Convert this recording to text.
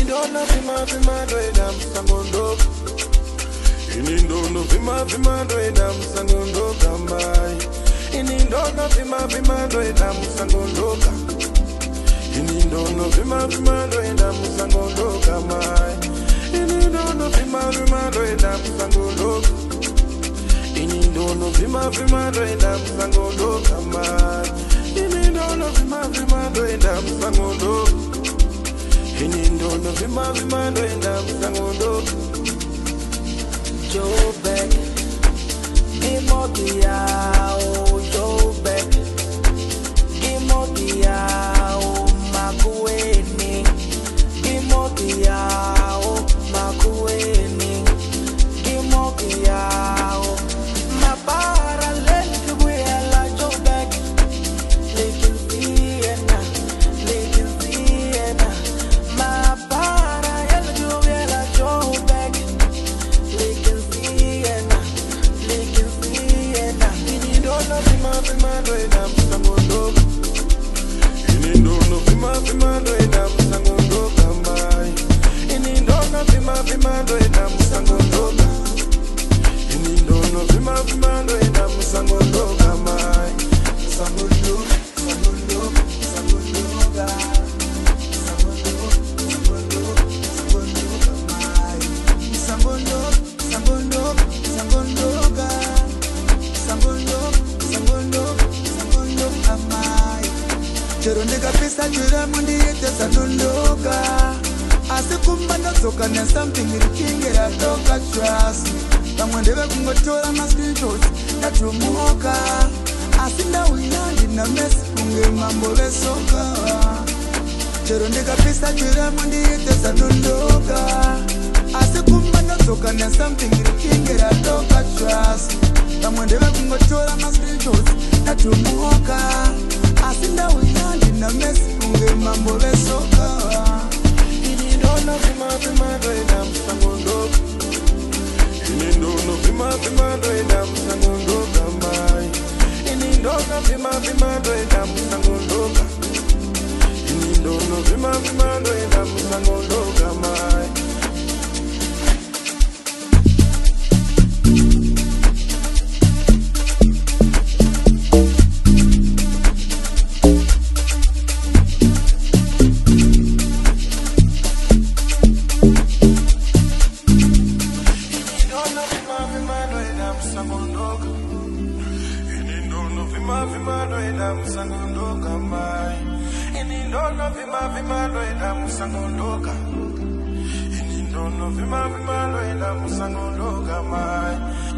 Inindona vima vima doida msangondoka. Inindona vima vima doida msangondoka mai. Inindona vima vima doida msangondoka. Inindona vima vima doida msangondoka mai. Inindona vima vima doida msangondoka. Inindona vima vima doida msangondoka mai. Inindona vima vima doida msangondoka. Inindona vima vima doida msangondoka. Joe Beck, Gimogiao, Joe Beck, Gimogiao, Makueni, Gimogiao, Makueni, Gimogiao, Mapara Lenguela, Joe Beck, Lekin Siena, Mapara Lenguela, Joe Beck. Inindona vima vima doida msangondoka. Inindona vima vima doida msangondoka mai. Inindona vima vima doida msangondoka. Inindona vima vima doida msangondoka mai. Msangondoka, msangondoka, msangondoka. Msangondoka, msangondoka mai. Msangondoka, msangondoka, msangondoka. Chero ndikapisa chira mundi yete sanondoka. Asi kumba ndadzoka ne something irikingera toka trust. Pamwe ndeve kungotora ma screenshots ndatomoka. Asi ndawina ndina mess kunge mambo vesoka. Chero ndikapisa chira mundi yete sanondoka. Asi kumba ndadzoka ne something irikingera toka trust. Pamwe ndeve kungotora ma screenshots ndatomoka. Asinda wina ndina mess kunge mambo vesoka. Inindona vima vima doida msangondoka. Inindona vima vima doida msangondoka mai. Inindona vima vima doida msangondoka. Inindona vima vima doida msangondoka mai. Inindona vima vima doida msangondoka mai. Inindona vima vima doida msangondoka. Inindona vima vima doida msangondoka mai.